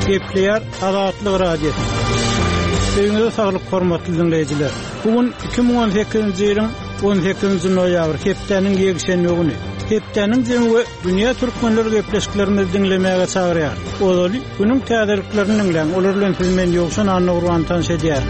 Gepleyer Azatlyk Radio. Sevgili sağlık hormatly dinleyijiler. Bugün 2018-nji ýylyň 18-nji noýabr hepdeniň ýegişen ýoguny. Hepdeniň jemgy dünýä türkmenleri gepleşiklerini dinlemäge çagyrýar. Olaly günüň täzeliklerini dinleň, olar bilen siz men ýogşan anlawyran tanış edýär.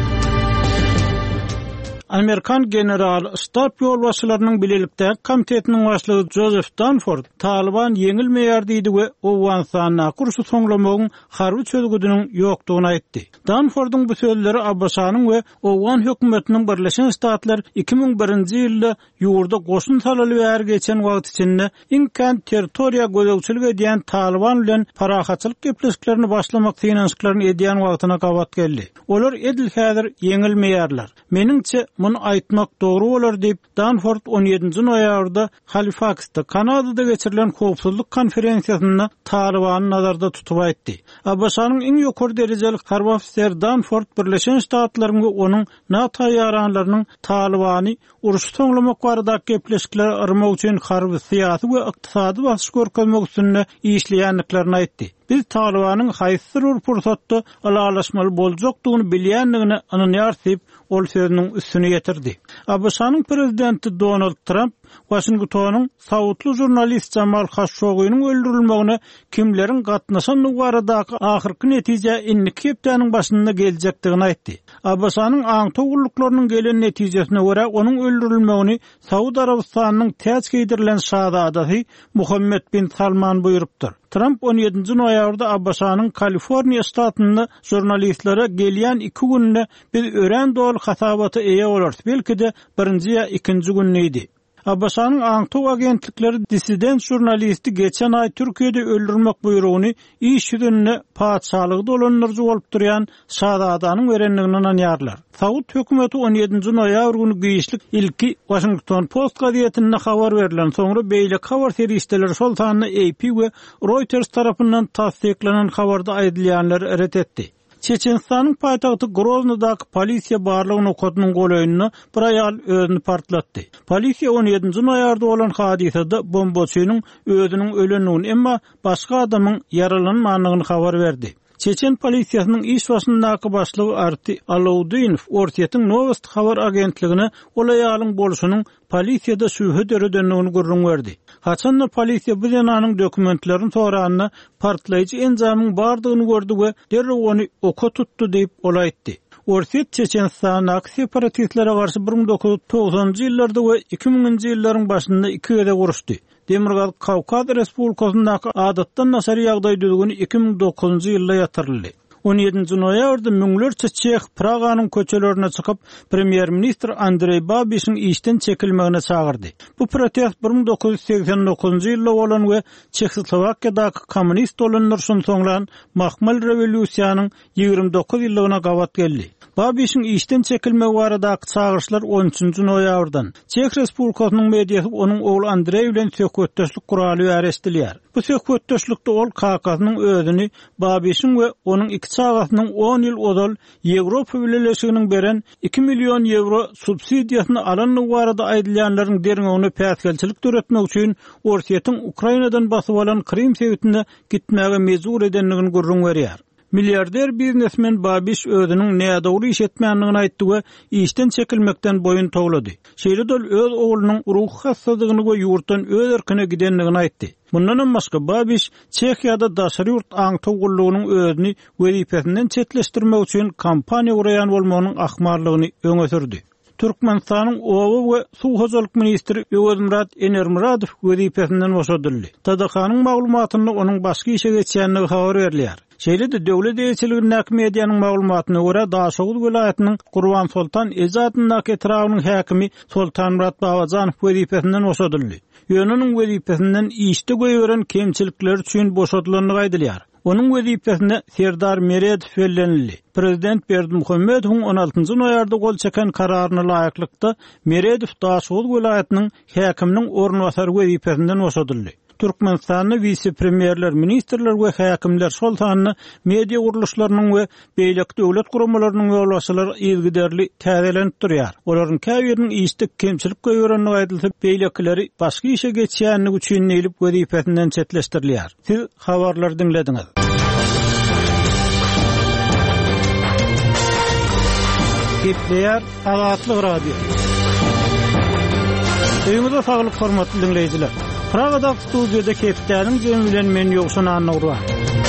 Amerikan general stab ýolbaşçylarynyň bilelikdäki komitetiniň başlygy Joseph Dunford Taliban ýeňilmeýär diýdi we Owganistana kursy soňlamagyň harby çözgüdüniň ýokdugyny aýtdy. Dunfordyň bu sözleri Abbasanyň we Owgan hökümetiniň Birleşen Ştatlar 2001-nji ýylda ýurda goşun salaly bäri geçen wagt içinde inkan territoriýa gözegçilik edýän Taliban bilen parahatçylyk gepleşiklerini başlamak synanyşyklaryny edýän wagtyna gabat geldi. Olar edil häzir ýeňilmeýärler. Meniňçe bunu aýtmak dogry bolar diýip Dunford 17-nji noýabrda Halifaxda Kanadada geçirilen howpsuzlyk konferensiýasynda Talibany nazarda tutup aýtdy. Abbasanyň iň ýokary derejelik harby ofisier Dunford Birleşen Ştatlaryň we onuň NATO ýaranlarynyň Talibany uruş soňlamak baradaky gepleşikler armak üçin harby syýasy we ykdysady basyş görkezmek üçin işleýänliklerini aýtdy. Biz Talibanyň haýsy bir pursatda alalaşmaly boljakdygyny bilýändigini anynýar diýip ol sözüniň üstüne getirdi. Abbasanyň prezidenti Donald Trump Washingtonyň sawutly jurnalist Jamal Khashoggi'niň öldürilmegine kimleriň gatnaşanyny baradaky ahyrky netije inki hepdeniň başynda geljekdigini aýtdy. Abbasanyň aňtogullyklarynyň gelen netijesine görä onuň öldürilmegini Saudi Arabistanyň täze gidirilen şahzadasy Muhammed bin Salman buyurupdyr. Trump 17-nji noýabrda Abbasanyň Kaliforniýa ştatynda jurnalistlere gelýän 2 günde biz ören dol hasabaty eýe bolarys. Belki de birinji ýa ikinji günüdi. Abbasanyň aňtog agentlikleri dissident jurnalisti geçen ay Türkiýede öldürmek buyrugyny iş ýüzüne paçalygy dolanyrjy bolup durýan şahzadanyň berenligini anýarlar. Saud hökümeti 17-nji noýabr günü giýişlik ilki Washington Post gazetine habar berilen soňra beýle habar seriýetleri sultanyny AP we Reuters tarapyndan tasdiklenen habarda aýdylýanlar ret etdi. Çeçenistanyň paýtagty Groznydaky polisiýa barlygyny okudynyň goýunyny bir aýal özüni partlatdy. Polisiýa 17-nji noýabrda bolan hadisede bombaçynyň özüniň ölenigini emma başga adamyň yaralanmagyny habar berdi. Çeçen polisiýasynyň iş başyndaky başlygy Arti Alawdinov Ortiýetiň Novost habar agentligine olaýalyň bolşunyň polisiýada şübhe döredenligini gurrun berdi. Haçanda polisiýa bu ýanyň dokumentlerini soranyna partlaýjy enjamyň bardygyny gördi we derrew ony oka tutdy diýip olaýtdy. Ortiýet Çeçenistanyň separatistlere garşy 1990-njy ýyllarda we 2000-nji ýyllaryň başynda 2 gede guruşdy. Demirgal Kawkaz Respublikasyndaky adatdan nasar ýagdaý düzgüni 2009-njy ýylda ýatyryldy. 17-nji noýabrda müňlerçe Çeх Praganyň köçelerine çykyp premier ministr Andrey Babişiň işden çekilmegine çagyrdy. Bu protest 1989-njy ýylda bolan we Çekslowakiýadaky kommunist dolanýarşyň soňlan makmal rewolýusiýanyň 29 ýyllygyna gabat geldi. Babişiň işden çekilmegi baradaky çagyrşlar 13-nji noýabrdan Çeх Respublikasynyň mediýasy onuň ogly Andrey bilen söhbetdeşlik kuraly ýareşdirýär. Bu söhbetdeşlikde ol Kakasynyň özüni Babişiň we onuň iki çagasynyň 10 ýyl odal Ýewropa Birleşiginiň beren 2 million euro subsidiýasyny alanyny barada aýdylýanlaryň derňegine päsgelçilik töretmek üçin Ortiýetiň Ukrainadan basyp alan Krim sewitine gitmäge mejbur edenligini gurrun berýär. Milliarder biznesmen Babiş özüniň nädogry iş etmänligini aýtdy we işden çekilmekden boyun toglady. Şeýle-de öz oglunyň ruh hassadygyny we ýurtdan öz erkine gidenligini aýtdy. Bundan başga Babiş Çekiýada daşary ýurt aňtogullygynyň özüni wezipesinden çetleşdirmek üçin kampaniýa guraýan bolmagynyň ahmarlygyny öňe sürdi. Türkmenistanyň owa we suw hojalyk ministri Öwedmurat Enermuradov wezipesinden boşadyldy. Tadakanyň maglumatyny onuň başga işe geçýänligi habar berilýär. Şeýle-de döwlet eýetçiliginiň mediýanyň maglumatyna görä Daşoğul welaýatynyň Gurban Sultan ezatynyň etrawynyň häkimi Sultanmurat Babajanow wezipesinden boşadyldy. Ýöneňiň wezipesinden işde göýüren kemçilikler üçin boşadylanlygy aýdylýar. Onuň wezipesine Serdar Meredov bellenildi. Prezident Berdimuhammedowyň 16-njy noýabrda gol çeken kararyna laýyklykda Meredov Daşoğul welaýatynyň häkiminiň ornwasary wezipesinden boşadyldy. Türkmenistanyň vice-premierler, ministrler we häkimler sultanyny media guruluşlarynyň we beýlek döwlet guramalarynyň ýolbaşçylary ýygyderli täzelenip durýar. Olaryň käbiriniň işlik kemçilik göýürenligi aýdylsa, beýlekleri başga işe geçýänligi üçin elip wezipesinden çetleşdirilýär. Siz habarlar dinlediňiz. Gepleýär Azatlyk radio. Öýüňizde saglyk hormatly dinleýijiler. Pragada studiýada Kepdäniň jemi bilen men ýokşan anawra.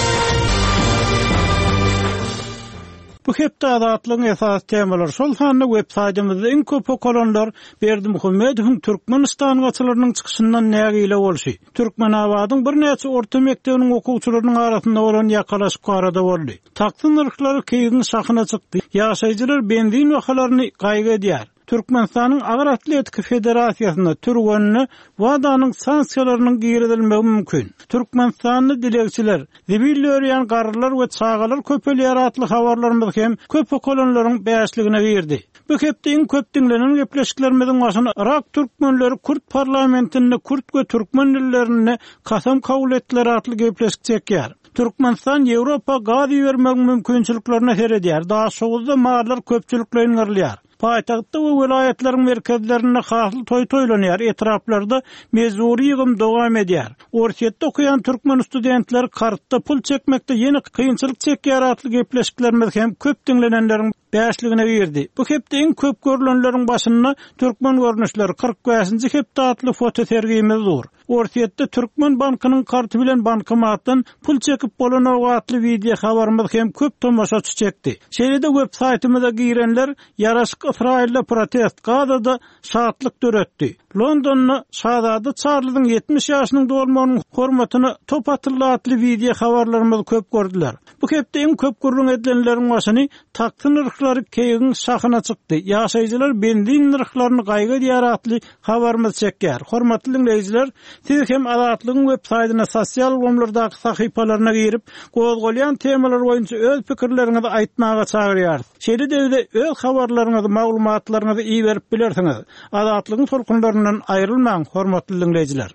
Bu hepde Azatlygyň esas temalary şol sanly websaýtymyzda iň köp okulanylar Berdi Muhammedowyň Türkmenistan gaçylarynyň çykyşyndan nägile bolşy. Türkmenabadyň bir näçe orta mekdebiniň okuwçylarynyň arasynda bolan ýakalaşyk barada boldy. Taksyn ırkları keýigiň şahyna çykdy. Ýaşaýjylar benzin wahalaryny gaýga edýär. Türkmenistanyň Agyr Atletika Federasiýasyna türgönüne WADA'nyň sanksiýalarynyň giýirilmegi mümkin. Türkmenistanyň dilegçiler, zibil öýrän garrylar we çağalar köpelýär atly habarlarymyz hem köp okulanylaryň bäşligine berdi. Bu hepde iň köp dinlenen gepleşiklerimiziň başyna Irak türkmenleri Kürt parlamentinde Kürt we türkmen dillerini kasam kabul etdiler atly gepleşik çekýär. Türkmenistan Ýewropa gazy bermek mümkinçiliklerine her edýär. Daha şowuzda maarlar köpçüliklerini garlýar. Paýtagtda we welaýatlariň merkezlerinde hasly toýlanýar, etraplarda mezuri ýygym dowam edýär. Orsiýetde okuyan türkmen studentler kartda pul çekmekde ýene kynçylyk çekýär atly gepleşiklerimiz hem köp dinlenenleriň bäşligine berdi. Bu hepde iň köp görülenleriň başynda türkmen görnüşleri 45-nji hepde atly foto sergimiz dur. Orsiýetde Türkmen bankynyň karty bilen bankomatdan pul çekip bolan atly video habarymyz hem köp tomaşaçy çekdi. Şeýle-de websaýtymyza girenler ýaraşyk Israil'le protest Gazada şahatlyk döretdi. London'da Şahzada Charles'ın 70 ýaşynyň dolmagynyň hormatyna top atylly atly video habarlarymyzy köp gördüler. Bu hepde iň köp görülen edilenleriň başyny taksyn ırklary keýigiň şahyna çykdy. Ýaşaýjylar benzin ırklaryny gaýga edýär atly habarymyz çekýär. Hormatly dinleýijiler, siz hem Azatlygyň websaýtyna sosial gomlardaky sahypalaryna girip, gozgolýan temalar boýunça öz pikirleriňizi aýtmaga çagyrýar. Şeýle-de öz habarlaryňyzy, maglumatlaryňyzy iyi berip bilersiňiz. Azatlygyň tolkunlaryndan aýrylmaň, hormatly dinleýijiler.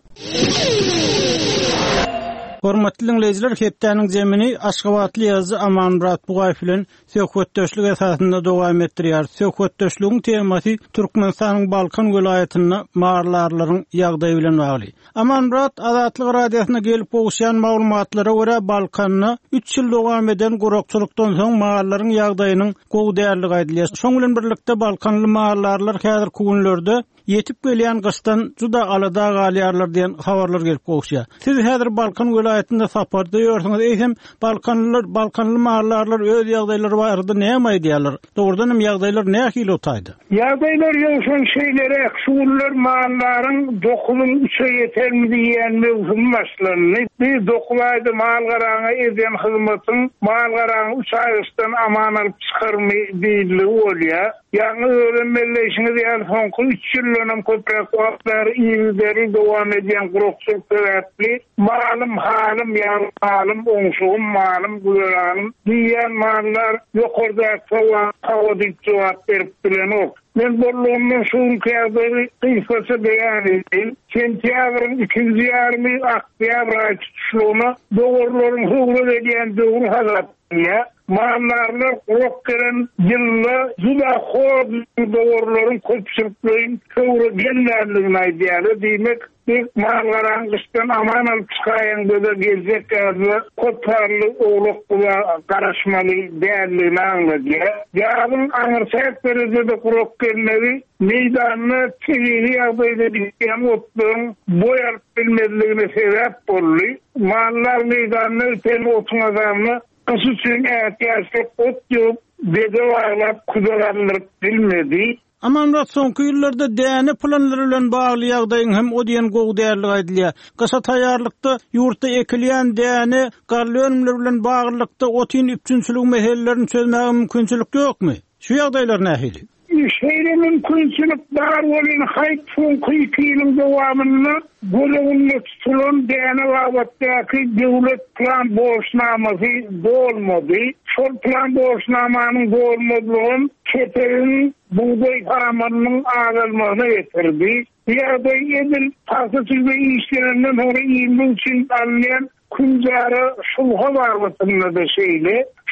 Hormatly dinleýijiler, Kepdäniň jemini Aşgabatly ýazgy Amanmurat Bugaýew bilen söhbetdeşlik esasynda dowam etdirýär. Söhbetdeşligiň temasy Türkmenistanyň Balkan welaýatyna maarlarlaryň ýagdaýy bilen bagly. Amanmurat Azatlyk radiosyna gelip bolşan maglumatlara görä Balkanyna 3 ýyl dowam eden gurukçylykdan soň maarlaryň ýagdaýynyň gowy därligi aýdylýar. Şoň bilen birlikde Balkanly maarlarlar häzir günlerde yetip gelýän gysdan juda alada galýarlar diýen habarlar gelip bolşýar. Siz häzir Balkan welaýatynda saparda ýörsiňiz, eýsem Balkanly maarlarlar öz ýagdaýlary barada näme aýdýarlar? Dogrudan hem ýagdaýlar nähili otaydy? Ýagdaýlar ýokşan şeýlere, şuurlar maarlaryň dokunyň üçe ýetermi diýen mewzum başlandy. Bir dokulaydy maargaraňa eden hyzmatyň maargaraňy 3 aýystan aman alyp çykarmy diýildi bolýar. Ýa-ni öwrenmeleşiňi diýen soňky 3 ýyllanyň köprek wagtlary ýyldary dowam edýän gurukçylyk sebäpli malym halim ýa-ni oňşugum malym gulanym diýen maanlar ýokarda hawada jogap berip duranok. Men bolluğumdan şuun kıyafları kıyfası beyan edeyim. Sentyabrın 220 Aktiyabr ayı tutuşluğuna doğruların hıvlı ediyen doğru hazırlığa maanlarlar kurok gelen yılla zula hor doğruların köpsürklüğün kıvrı genlerliğine aydiyarı demek bir maanlaran kıştan aman alıp çıkayan böyle gelecek yazı kotarlı oğluk kula karışmalı değerliğine anladıya. Yarın anırsak derecede kurok gelenleri meydanına çivili yağdayla bitken otluğun boyar bilmediğine sebep oldu. Maanlar meydanına öteni otun adamını kısıçın ihtiyaçlık ot yok, dede varlap kudalanırıp bilmedi. Amanmurat soňky ýyllarda däne planlary bilen bagly ýagdaýyň hem o diýen gowy därligi aýdylýar. Gasa taýýarlykda ýurtda ekilýän däne garly önümler bilen baglykda otyn üçinçilik meselelerini çözmäge mümkinçilik ýokmy? Şu ýagdaýlar nähili? Şeýle mümkinçilik bar bolan haýt soňky 2 ýylyň dowamyny bolawynda tutulan däne wagtdaky döwlet plan boşnamasy bolmady. Şol plan boşnamanyň bolmadygyny keterin buğday paramanyň agylmagyna getirdi. Ýa-da edil tasyjy işlerinden hori ýylyň üçin alýan kunjara şulha barwatynda da şeýle.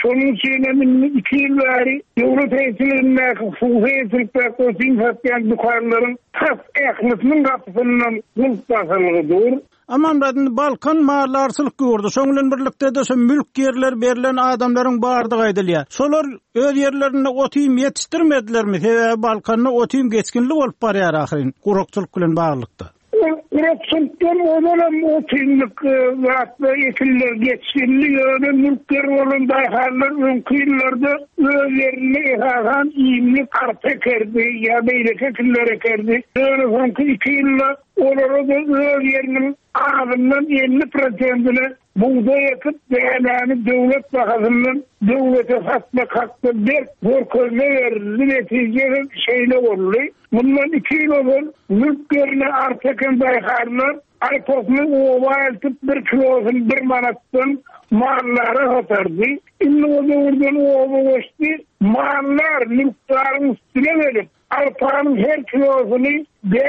Şonun içine min 2 yıl bari devlet eğitiminde hukuki koçing satyan dukarların tas ehlitinin kapısından bulup basılığıdır. Aman radın Balkan maarlarsılık gördü. Soňulen birlikde de mülk yerler berilen adamların bardygy aýdylýar. Solar öz yerlerine otym yetiştirmedilermi? Sebäbi Balkanda otym geçkinlik bolup barýar ahyryn gurukçylyk bilen baglykda. Üretçilikten olanam otymlyk wagtda ekiller geçkinlik öyle mülkler bolan daýharlar öňküýlerde özlerini ehagan iýimli karta kerdi ya beýleke killere kerdi. Öyle soňky 2 ýylda olara da öz yerinin ağzından 50%'ine buğday yakıp değerlerini devlet bakasından devlete satmak hakkı bir borközüne verildi. Neticede şeyle oldu. Bundan 2 yıl olun mülklerine artakan dayharlar arpasını ova eltip 1 kilosun 1 manattan mallara satardı. İnni o devurdan ova geçti. Mallar mülklerin üstüne verip arpanın her kilosunu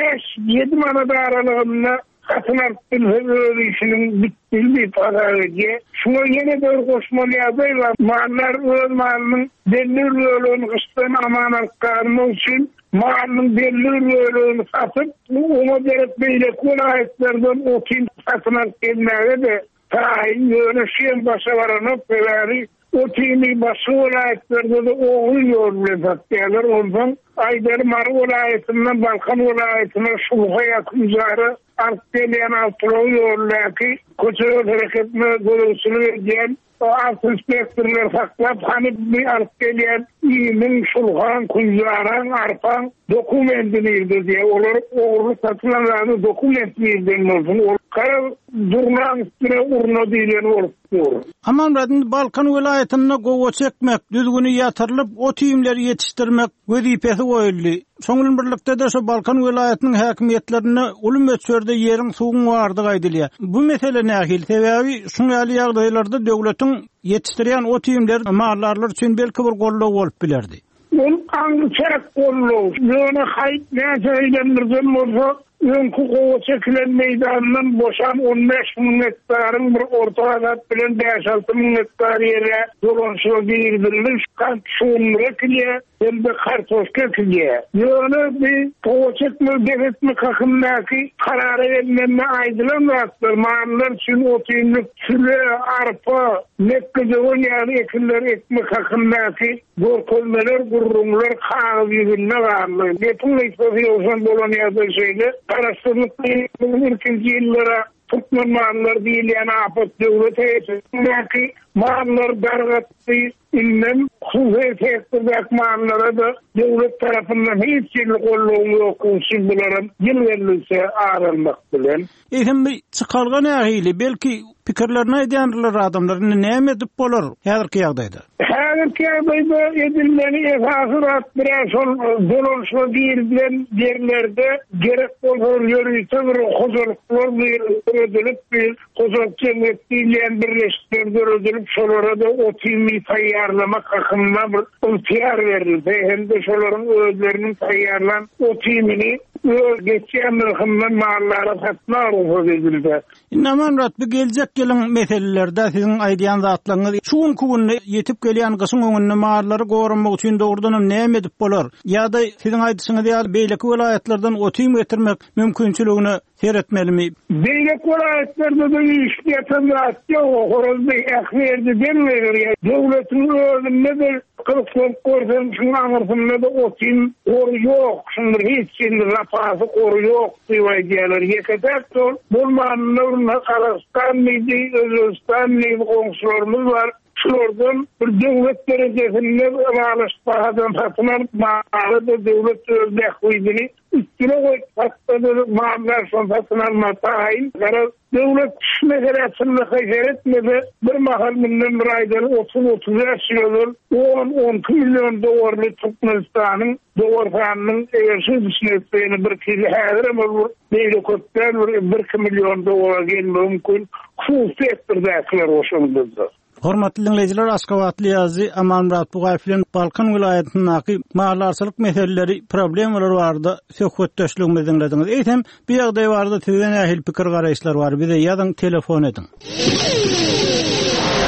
5-7 manada aralığında satın arttırır işinin bittiği pazarıcı. Şuna yine doğru koşmalı yazıyla mallar öz malının belli ölüğünü kıstan amanat karnı için malının belli ölüğünü satıp ona derek beyle kolayetlerden o kim satın arttırmaya de tayin yönüşen başa varanıp veleri o timi başı olayetlerinde de oğul yolunu satıyorlar. Ondan Aydar Marı olayetinden Balkan olayetine şulha yakıncarı Artgeliyen Altıroğlu yolundaki Koçeröz hareketine görüntüsünü verdiğin o alt inspektörler saklap hani bir Artgeliyen iyimin şulhan, kuncaran, arpan dokumentiniydi diye olarak oğurlu satılanlarını dokumentiniydi olsun. Kara durnan üstüne urna diyen olup diyor. Aman radın Balkan vilayetine gowa çekmek, düzgünü yatırılıp o tüyümleri yetiştirmek vazifesi koyuldu. Soňulen birlikde de şu Balkan vilayetinin hakimiyetlerine ulum ötsörde yerin suwun wardygy aýdylýar. Bu mesele nähil? Sebäbi şuňaly ýagdaýlarda döwletiň yetiştirýän o tüýümler mallarlar üçin belki bir gollaw bolup bilerdi. Bu ançak gollaw. Ýöne haýt näçe eýlendirden bolsa öňkü gowa çekilen meýdandan boşan 15.000 hektarın bir ortagat bilen 5-6.000 hektar ýere dolanşyga girildi. Kan şuňra kilýär, hem de kartoşka kilýär. Ýöne bir gowa çekme devletmi kakyndaky karary vermeme aýdylan wagtlar mallar üçin otymlyk süle, arpa, mekkejoň ýaly ekiller ekmek kakyndaky gorkolmeler, gurrumlar kağı ýüzüne barly. Betuny soýulan bolan ýaly şeýle araşdyrmalyk ikinji ýyllara tutma mallar diýilen apat döwlet eýsindäki mallar dargatdy innem hukuki mallara da döwlet tarapyndan hiç ýerli gollaw ýok üçin bularym ýyl verilse aralmak bilen. Eýsem bir çykargan ähili belki pikirlerini edýänler adamlar näme edip bolar häzirki ýagdaýda? Häzirki ýagdaýda edilmeli esasy biraz dolanşma diýilen yerlerde gerek bolan ýörüýse bir hojalyklar ödülüp bir hojalyk diýilen birleşikler ödülüp şolara da o timi taýýarlamak hakynda bir imtiyar verildi. Hem de şolaryň özlerinin taýýarlan o timini geçen mülkümden mallara satma arzu edildi. Naman ratby geljek gelen meselelerde sizin aýdýan zatlaryňyz şuň kubunna yetip gelýän gysyn öňünde mallary goranmak üçin dogrudan näme edip bolar? Ýa-da sizin aýdyşyňyz ýa beýleki vilayetlerden otym getirmek mümkinçiligini seretmelimi? Beýleki vilayetlerde de iş ýatanlar ýok, horozda ähmerdi denmeler. Döwletiň özünde de kılıçlık korsan şunu anırsınlar da otym oru ýok, şunu hiç şimdi rapası oru ýok diýýärler. Ýeketer bolmanlar Kazakstan miydi, Özbekistan miydi komşularımız var. Şuradan bir devlet derecesinde bağlaşmadan satılan malı da devlet özbekliğini üstüne koyup satılan mallar son satılan matahil. Devlet meselesinde hacer etmedi. Bir mahal milyon bir aydan 30-35 yıldır 10-12 milyon dolarlı Türkmenistan'ın dolarlarının eversiz düşünettiğini bir kili hazır ama böyle kötüler 1 milyon dolara gelme mümkün. Hususi ettirdiler hoşumuzda. Hormatly dinleyijiler, Aşgabatly ýazy Amanmurat Bugaýew bilen Balkan vilayatynyň mallarçylyk meseleleri, problemler bardy. Söhbetdeşligimizi dinlediňiz. Eýsem, bir ýagdaý bardy, sizden ähli pikir garaýşlar bar. Bize ýazyň, telefon edin.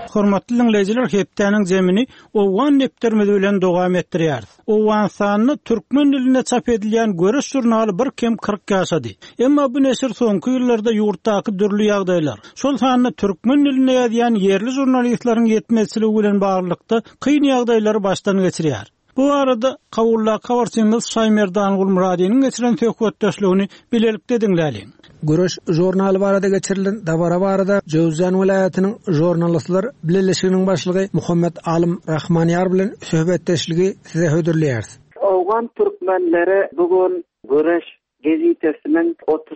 Hormatly dinleyijiler, hepdeniň zemini owan neptermedi bilen dowam etdirýär. Owan sanyny türkmen diline çap edilýän Göreş jurnaly bir kem 40 ýaşady. Emma bu nesir soňky ýyllarda ýurtdaky dürli ýagdaýlar, şol sanyny türkmen diline ýazýan yerli jurnalistlaryň ýetmezçiligi bilen baglykda kyn ýagdaýlary başdan geçirýär. Bu arada Kawulla Kawarsyňyz Şaýmerdan Gulmuradynyň geçiren töhfetdeşligini bilelikde dinläliň. Göreş jurnaly barada geçirilen dabara barada Jowzjan vilayatynyň jurnalistler bileşiginiň başlygy Muhammed Alim Rahmaniyar bilen söhbetdeşligi size hödürleýär. Awgan türkmenleri bugun Göreş gazetesiniň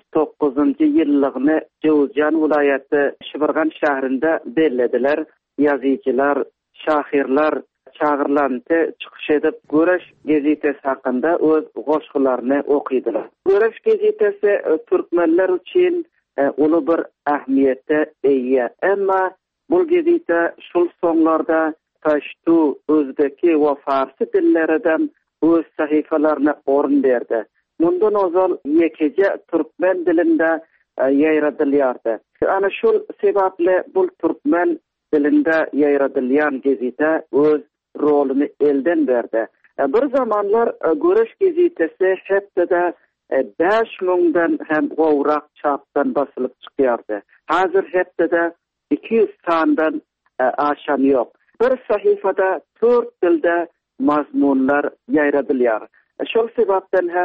39-njy ýyllygyny Jowzjan vilayaty Şybyrgan şäherinde bellediler. Ýazyjylar, şahirler çağırlandı, çıkış edip Göreş gazetesi hakkında öz goşgularyny okuýdylar. Göreş gazetesi türkmenler üçin uly bir ähmiýetde eýe. Emma bu gazete şol soňlarda Paştu, Özbeki we Farsy dillerden öz sahifalaryna orun berdi. Mundan ozal ýekeje türkmen dilinde ýaýradylýardy. Ana şol sebeple bu türkmen dilinde ýaýradylýan gazete öz rolünü elden verdi. Bir zamanlar Göreş gazetesi hepde 5.000'dan hem gowrak çapdan basılıp çıkýardy. Hazır hepde 200 sandan aşan yok. Bir sahifada 4 dilde mazmunlar ýaýradylýar. Şol sebäpden hem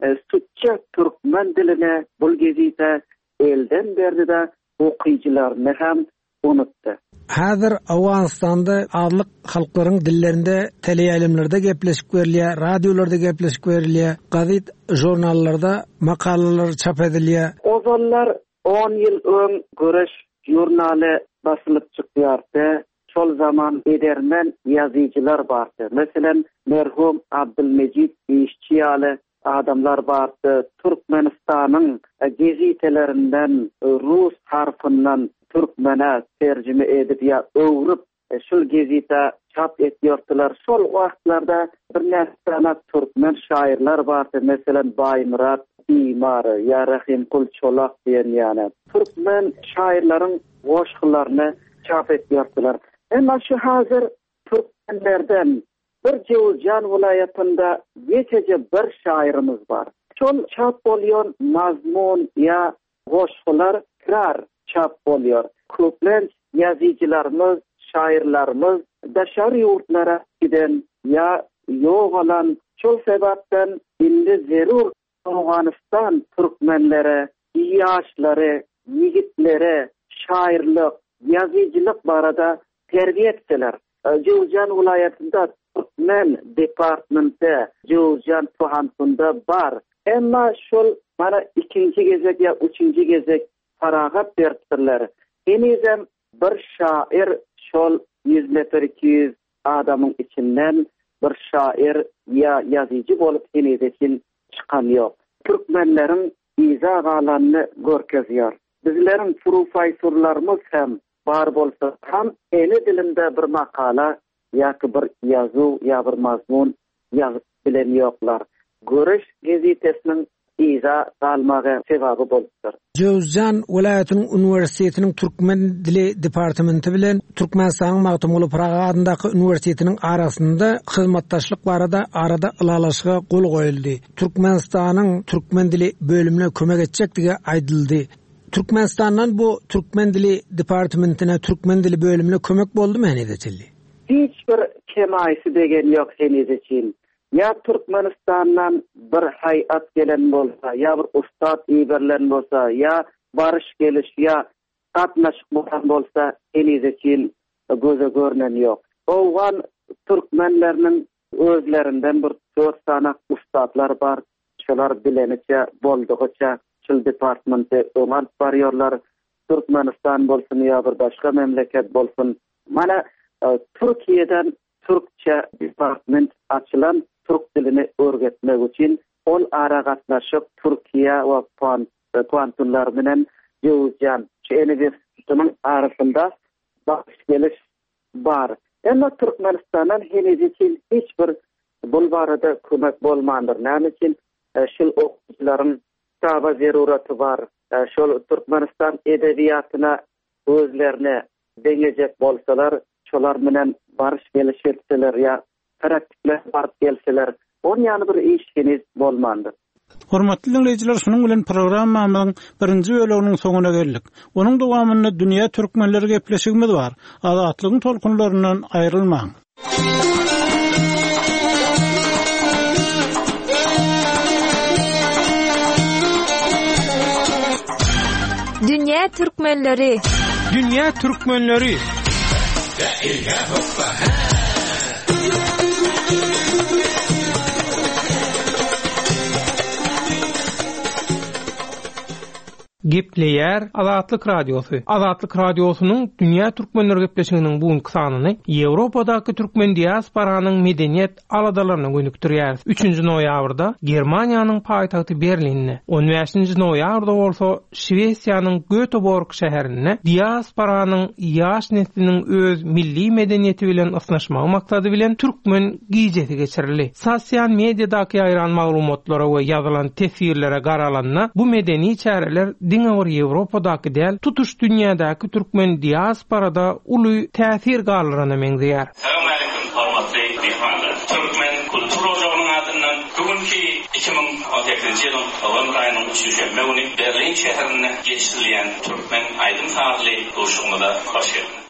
sütçe türkmen diline bu gazete elden berdi-de okuýjylaryny hem unutdy. Hazır Awganistanda adlyk halklaryň dillerinde teleýaýlamlarda gepleşip berilýär, radiolarda gepleşip berilýär, gazet jurnallarda makalalar çap edilýär. Ozallar 10 ýyl öň Göreş jurnaly basylyp çykýardy. Şol zaman edermen ýazyjylar bardy. Meselen merhum Abdülmejid işçiýaly adamlar bardy. Türkmenistanyň gazetelerinden rus harfyndan Türkmene tercüme edip ya öwrüp şol gazete çap etýärdiler. Şol wagtlarda bir näçe türkmen şairler bardy. Meselen Baymurat Bimar, ya Rahim Kul Çolak diýen ýani türkmen şairleriň goşgularyny çap etýärdiler. Emma şu hazır türkmenlerden bir Jowzjan vilayatynda ýekeje bir şairimiz bar. Şol çap bolýan mazmun ya goşgular krar çap bolýar. Köplen ýazyjylarymyz, şairlerimiz daşary ýurtlara giden ya ýok olan şol sebäpden indi zerur Awganistan türkmenlere, ýaşlary, ýigitlere şairlik, ýazyjylyk barada terbiýe etdiler. Jowzjan vilayatynda türkmen departmenti Jowzjan tuhansynda bar. Emma şol mana 2-nji gezek ya 3-nji gezek faragat berdiler. Henizem bir şair şol 100-200 adamın içinden bir şair ya ýazyjy bolup henizem çıkan ýok. Türkmenleriň iza galanyny görkezýär. Bizleriň professorlarymız hem bar bolsa ham ene dilimde bir makala ýa-ki bir ýazuw ýa bir mazmun ýazyp bilen ýoklar. Göreş gazetesiniň iza galmagy sebaby bolupdyr. Jowzjan vilayatynyň universitetiniň türkmen dili departamenti bilen Türkmenistanyň Magtymguly Praga adyndaky universitetiniň arasynda hyzmatdaşlyk barada arada ilalaşyga gol goýuldy. Türkmenistanyň türkmen dili bölümine kömek etjekdigi aýdyldy. Türkmenistandan bu türkmen dili departamentine, türkmen dili bölümine kömek boldy mı henüzçildi? Hiç bir kemaýsy degen ýok henüzçin. Ya Türkmenistandan bir hayat gelen bolsa, ya bir ustad iýerlen bolsa, ya barış geliş, ya gatnaşyk bolsa, henüzçin göze görnen ýok. Awgan türkmenleriniň özlerinden bir 4 sanak ustadlar bar. Şolar bileniçe boldygyça şol departmentte öňal barýarlar. Türkmenistan bolsun ya bir başga memleket bolsun. Mana Türkiýeden Türkçe department açylan Türk dilini öğretmek için ol ara gatnaşyp Türkiýe we kuantumlar bilen Jowzjan üniversitetining arasynda baş geliş bar. Emma Türkmenistandan henüzçin hiç bir bu barada kömek bolmandyr. Näme üçin şol okuwçylaryň kitaba zeruraty bar. Şol Türkmenistan edebiýatyna özlerine deňejek bolsalar, şolar bilen barış geliş etseler ya praktikler barıp gelseler, on ýany bir işgeniz bolmandy. Hormatly dinleyijiler, şunun bilen programmamyň birinji bölüminiň soňuna geldik. Onuň dowamynda dünýä türkmenleri gepleşigimiz bar. Azatlygyň tolkunlaryndan aýrylmaň. Dünya Türkmenleri. Dünya Türkmenleri. Gepleyer Azatlyk Radiosu. Azatlyk Radiosunyň Dünya Türkmenleri gepleşiginiň bugunky sanyny Ýewropadaky türkmen diasporanyň medeniýet aladalaryna gönükdirýär. 3-nji noýabrda Germaniýanyň paýtagty Berlinne, 15-nji noýabrda bolsa Şwesiýanyň Göteborg şäherine diasporanyň ýaş nesliniň öz milli medeniýeti bilen ysnaşmagy maksady bilen türkmen giýjesi geçirildi. Sosial mediadaky aýran maglumatlara we ýazylan tesirlere garalanna bu medeni çäreler diňe bir Ýewropadaky däl, tutuş dünýädäki türkmen diasporada uly täsir galdyryna meňzeýär. Assalamu alaykum hormatly mehmanlar. Türkmen kultur ojagynyň adyndan bugünkü 2018-nji ýylyň awal aýynyň 3-nji günü Berlin şäherine geçirilýän türkmen aýdym sarly goşugyna hoş geldiniz.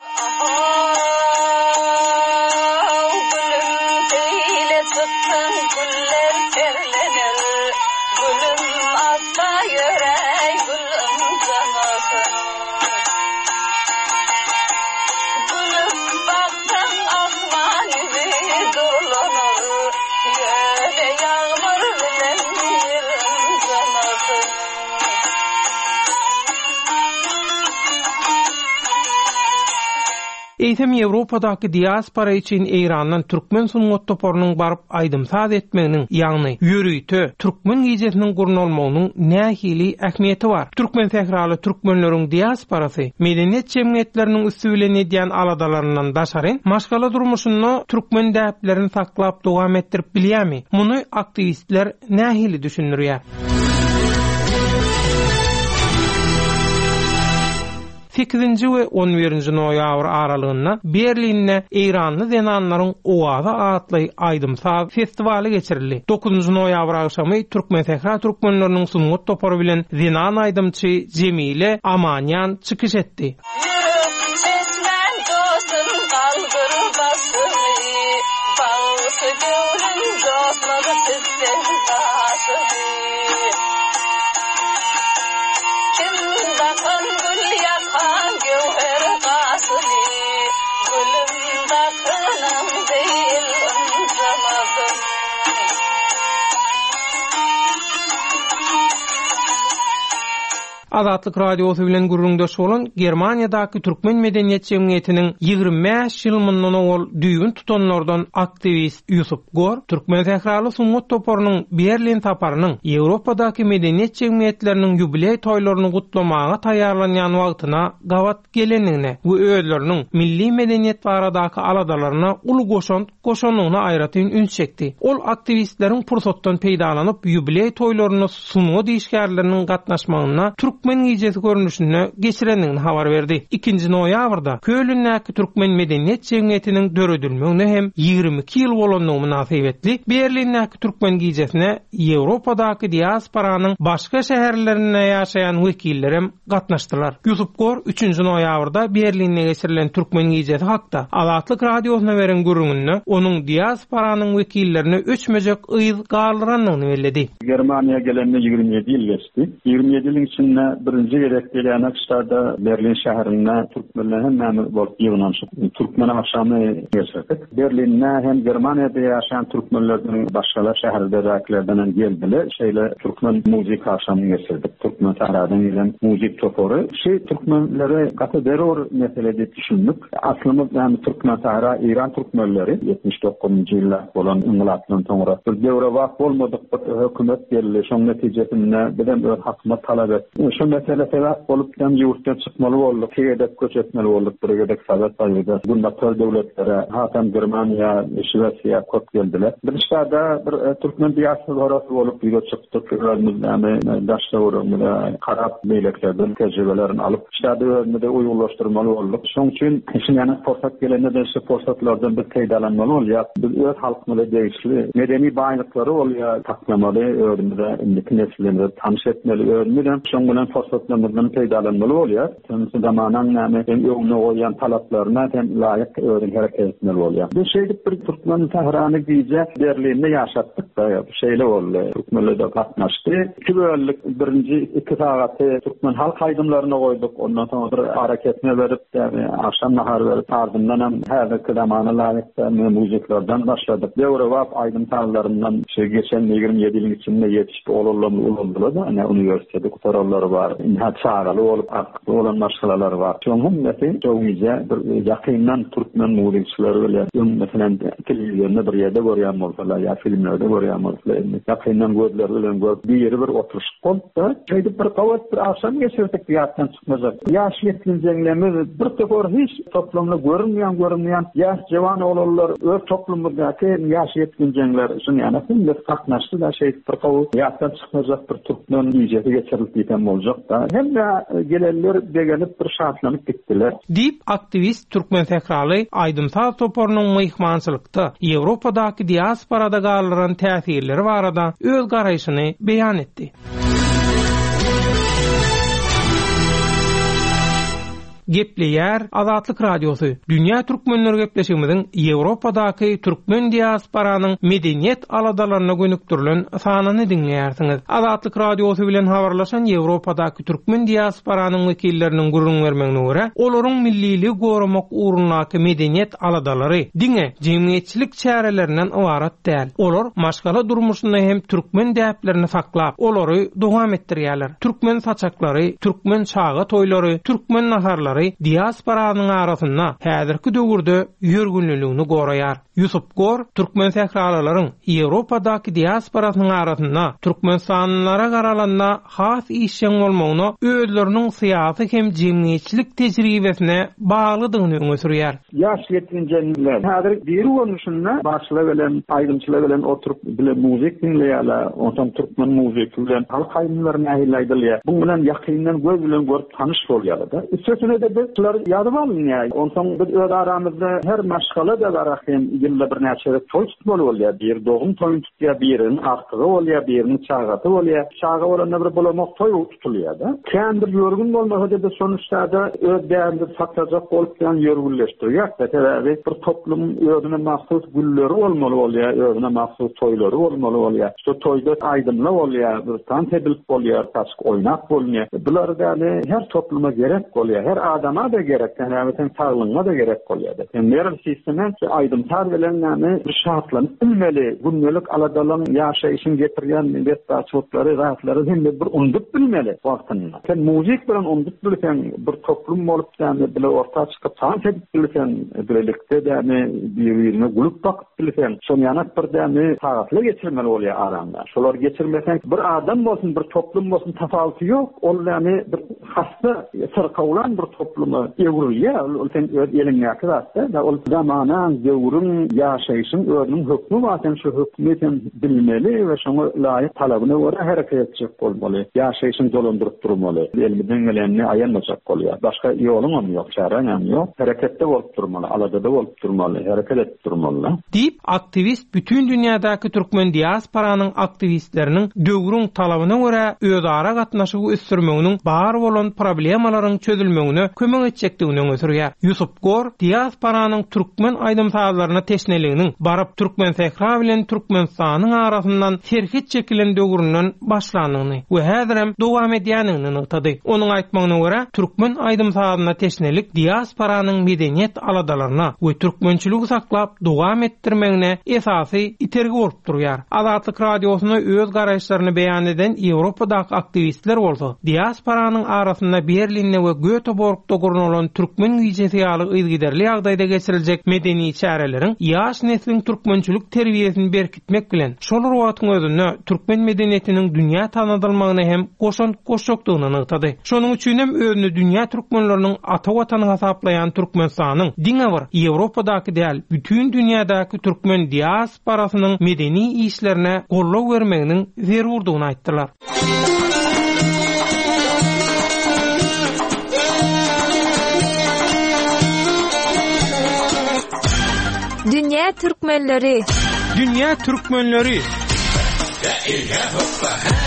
Eýsem Ýewropadaky diaspora için Eýrandan türkmen sungat toporunyň baryp aýdymsaz etmeginiň, ýagny ýörüýte türkmen giýjesiniň gurnalmagynyň nähili ähmiýeti bar. Türkmen sähraly türkmenleriň diasporasy medeniýet jemgyýetleriniň üstü bilen edýän aladalaryndan daşaryn maşgala durmuşyny türkmen däplerini saklap dowam etdirip bilýärmi? Muny aktivistler nähili düşünýär? 8-nji we 11-nji noýabr aralygynda Berlinne Eýranly zenanlaryň owaza atly aýdymsaz festiwali geçirildi. 9-njy noýabr akşamy türkmen sähra türkmenleriniň sungat toporu bilen zenan aýdymçy Jemile Amanyan çykyş etdi. Azatlyk Radiosu bilen gurrundaş bolan Germaniýadaky türkmen medeniýet jemgyýetiniň 25 ýyl mundan ol düýbün tutanlardan aktivist Yusuf Gor, türkmen sähraly sungat toporunyň Berlin taparynyň Ýewropadaky medeniýet jemgyýetleriniň ýubiley toýlaryny gutlamaga taýýarlanýan wagtyna gawat gelenigine we özleriniň milli medeniýet baradaky aladalaryna uly goşanyna aýratyn ün çekdi. Ol aktivistleriň pursatdan peýdalanyp ýubiley toýlaryna sungat işgärleriniň gatnaşmagyna türkmen giýjesi görnüşine geçirendigini habar berdi. 2-nji noýabrda Kölünnäki türkmen medeniýet jemgyýetiniň döredilmegine hem 22 ýyl bolanlygy münasibetli Berlinnäki türkmen giýjesine Ýewropadaky diasporanyň başga şäherlerinde ýaşaýan wekillerem gatnaşdylar. Yusuf Gor 3-nji noýabrda Berlinne geçirilen türkmen giýjesi hakda Azatlyk Radiosyna beren gurrungyny onuň diasporanyň wekillerini öçmejek ýyl galdyranlygyny belledi. Germaniýa gelenine 27 ýyl geçdi. 27 ýylyň içinde birinci gerek gelen akşlarda Berlin şäherine türkmenler hem bolup ýygnanyşyp türkmen akşamy geçirdik. Berlinne hem Germaniýada ýaşaýan türkmenlerden başga şäherlerden geldiler. Şeýle türkmen muzik akşamy geçirdik. Türkmen taradan gelen muzik toporu. Türkmenlere gaty beror meselede düşündük. Aslymyz hem türkmen tara İran türkmenleri 79-njy ýyllar bolan inqilapdan soňra bir döwre wagt bolmadyk hökümet berli. Şoň netijesinde bilen hakymat talap etdi. şu mesele sebep bolup hem yurtdan çıkmalı bolduk, hedef göçetmeli bolduk, bir gedek Sovet Soýugyda. Bunda tör döwletlere, hatam Germaniya, Şwesiýa kop geldiler. Bir şada bir Türkmen diasporasy bolup ýyga çykdyk, özümizden daşdawrymda karap beýleklerden tejribelerini alıp şada özümizde uýgurlaşdyrmaly bolduk. Şoň üçin ýa-ni forsat gelende de şu forsatlardan bir peýdalanmaly bolýar. Biz öz halkymyza degişli medeni baýlyklary bolýar, taklamaly özümizde indiki nesillerde tanış etmeli özümizden. Şoň bilen forsatlarymyzdan peýdalanmaly bolýar. Temsil zamanan näme öňüne goýan talaplarına hem laýyk öwren hereket etmeli bolýar. Bu şeýle bir Türkmen Tahrany giýje Berlinde ýaşatdyk da, şeýle boldy. Türkmenler gatnaşdy. İki bölük birinji iki sagaty Türkmen halk aýdymlaryna goýduk. Ondan soň bir hareketine berip, akşam nahar berip, ardından hem häzirki zamana laýyk muziklerden başladyk. Dewrewap aýdym tarlaryndan geçen 27 ýyl içinde ýetişip olurlar da, üniversitede kutarallary bar. Inhat çağraly bolup, aktyw bolan maşgalary bar. Şoň hemmesi joýyja bir ýakyndan Türkmen muzikyçylary bilen, meselem telewizionyda bir ýerde görýän bolsalar, ýa filmlerde görýän bolsalar, ýakyndan gözleri bilen görüp bir ýeri bir oturuş bolsa, şeýle bir gawat bir akşam geçirdik ýatdan çykmazak. Ýaş ýetkinjenlerimiz bir tökür hiç toplumda görünmeýän ýaş jawan oğlanlar öz toplumdaky ýaş ýetkinjenler şunu ýa-ni bir gatnaşdy da şeýle bir gawat ýatdan çykmazak bir Türkmen diýjesi geçirilip ýeten boljak da. Hemme gelenler degelip bir şatlanyp gitdiler. Dip aktivist Türkmen Tehraly Aýdymsaz toporunyň myhmançylykda Ýewropadaky diasporada galaran täsirleri barada öz garaýşyny beýan etdi. Gepleýär Azatlyk Radiosu. Dünýä türkmenleri gepleşigimiziň Ýewropadaky türkmen diasporanyň medeniýet aladalaryna gönüktirilen sanyny dinleýärsiňiz. Azatlyk Radiosu bilen habarlaşan Ýewropadaky türkmen diasporanyň wekilleriniň gurrun bermegine görä, olaryň millilik goramak uğrundaky medeniýet aladalary diňe jemgyýetçilik çärelerinden ibarat däl. Olar maşgala durmuşynda hem türkmen däplerini saklap, olary dowam etdirýärler. Türkmen saçaklary, türkmen çaga toýlary, türkmen naharlary diasporanyň arasynda häzirki döwürde ýörgünlüligini goraýar. Yusuf Gor, Türkmen sehralaryň Ýewropadaky diasporasynyň arasynda Türkmenstanlara garalanda has işçiň bolmagyny özleriniň syýasy hem jemgyýetçilik tejribesine baglydygyny öňe sürýär. Ýaş ýetkinjenler häzir bir boluşynda başla bilen, aýdymçylar bilen oturup bilen muzik dinleýärler, ondan Türkmen muzyky bilen halk aýdymlaryny ähliýärler. Bu bilen ýakyndan göz bilen görüp tanyş bolýarlar da. Üstüne de bizler ýadyp alynýar. Ondan biz öz aramyzda her maşgala da barahym ýylda bir näçe toý tutmaly bolýar. Bir dogum toýun tutýar, biriň artygy bolýar, biriň çagaty bolýar. Çaga bolanda bir bolamak toý tutulýar da. Kendir ýörgün bolmasa da sonuçta öz däwrinde saklajak bolup ýan ýörgünleşdirýär. Täze bir toplum özüne mahsus gülleri bolmaly bolýar, özüne mahsus toýlary bolmaly bolýar. Şu toýda aýdymlar bolýar, bir tant edilip bolýar, taşk oýnak bolýar. Bular da her topluma gerek bolýar. Her adama da gerek, nämetin sağlygyna da gerek bolýar. Nerw sistemi aýdymtar bilen näme bir şartlanyp bilmeli. Gündelik aladalaryň ýaşaýyşyny getirýän betbaçylyklary, rahatlary hemme bir undup bilmeli wagtynda. Sen muzik bilen undup bilsen, bir toplum bolup näme bilen orta çykyp tant edip bilsen, bilelikde näme bir-birine gulup bakyp bilsen, şonu ýanak bir näme sagatly geçirmeli bolýar aranda. Şolar geçirmesen bir adam bolsun, bir toplum bolsun tafawaty ýok. Ol näme bir hasda sırkawlan bir toplumy ýewrilýär. Ol sen öz eliňe kirasda da ol zamana döwrüň ýaşaýyşyň özüniň hökmü bar. Sen şu hökmeti bilmeli we şoňa laýyk talabyna görä hereket etjek bolmaly. Ýaşaýyşyň dolandyryp durmaly. Eliminden gelenini aýanmajak bolýar. Başga ýolum ýok, çaram ýok. Hereketde bolup durmaly, aladada bolup durmaly, hereket etip durmaly. Dip aktivist bütün dünýädäki türkmen diasporanyň aktivistleriniň döwrüň talabyna görä öz ara gatnaşygy ösdürmeginiň bar bolan problemalaryň çözülmegine kömek etjekdigini öňe sürýär. Yusuf Gor, diasporanyň türkmen aýdymsazlaryna teşneliginiň baryp türkmen sehra bilen Türkmenstanyň arasyndan terhit çekilen döwründen başlandygyny we häzirem dowam edýänini ýytdy. Onuň aýtmagyna görä, türkmen aýdymsazyna teşnelik diasporanyň medeniýet aladalaryna we türkmençiligi saklap dowam etdirmegine esasy itergi bolup durýar. Azatlyk Radiosyna öz garaýşlaryny beýan eden Ýewropadaky aktivistler bolsa, diasporanyň arasynda Berlinne we Göteborg zorlukda gurnulan türkmen güýjesi ýaly ýygiderli ýagdaýda geçiriljek medeni çäreleriň ýaş neslin türkmençilik terbiyesini berkitmek bilen şol ruwatyň özüne türkmen medeniýetiniň dünýä tanadylmagyna hem goşokdygyny ýytady. Şonuň üçin hem özüni dünýä türkmenleriniň ata watany hasaplayan Türkmenistanyň diňe bir Ýewropadaky däl, bütün dünýädäki türkmen diasporasynyň medeni işlerine gollaw bermeginiň zerurdygyny aýtdylar. Dünya Türkmenleri. Dünya Türkmenleri.